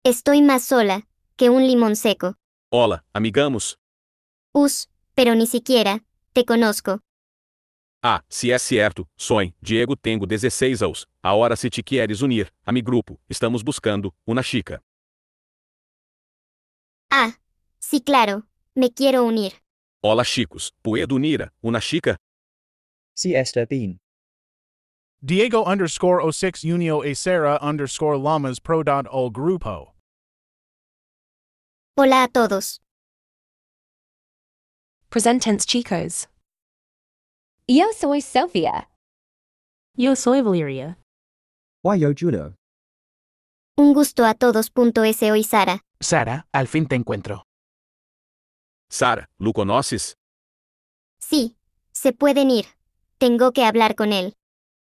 Estoy más sola que un limón seco. Hola, amigamos. Pero ni siquiera te conozco. Ah, se é certo, sonho, Diego tenho 16 anos. A hora se te queres unir, a mi grupo, estamos buscando una chica. Ah, sí, claro, me quiero unir. Hola chicos, puedo unir a una chica? Sí, está bien. Diego_06 Unio a Sarah_Lamas Pro.ol Grupo. Hola a todos. Present tense chicos. Yo soy Sofía. Yo soy Valeria. Yo Juno. Un gusto a todos. Soy Sara. Sara, al fin te encuentro. Sara, ¿lo conoces? Sí, se pueden ir. Tengo que hablar con él.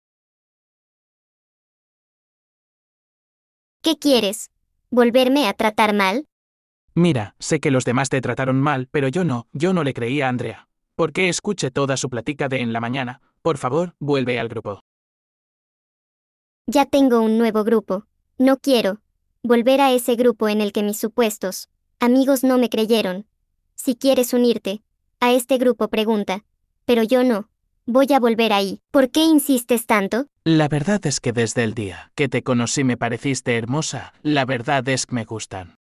¿Qué quieres? ¿Volverme a tratar mal? Mira, sé que los demás te trataron mal, pero yo no le creí a Andrea. ¿Por qué escuché toda su plática de en la mañana? Por favor, vuelve al grupo. Ya tengo un nuevo grupo. No quiero volver a ese grupo en el que mis supuestos amigos no me creyeron. Si quieres unirte a este grupo, pregunta. Pero yo no voy a volver ahí. ¿Por qué insistes tanto? La verdad es que desde el día que te conocí me pareciste hermosa. La verdad es que me gustan.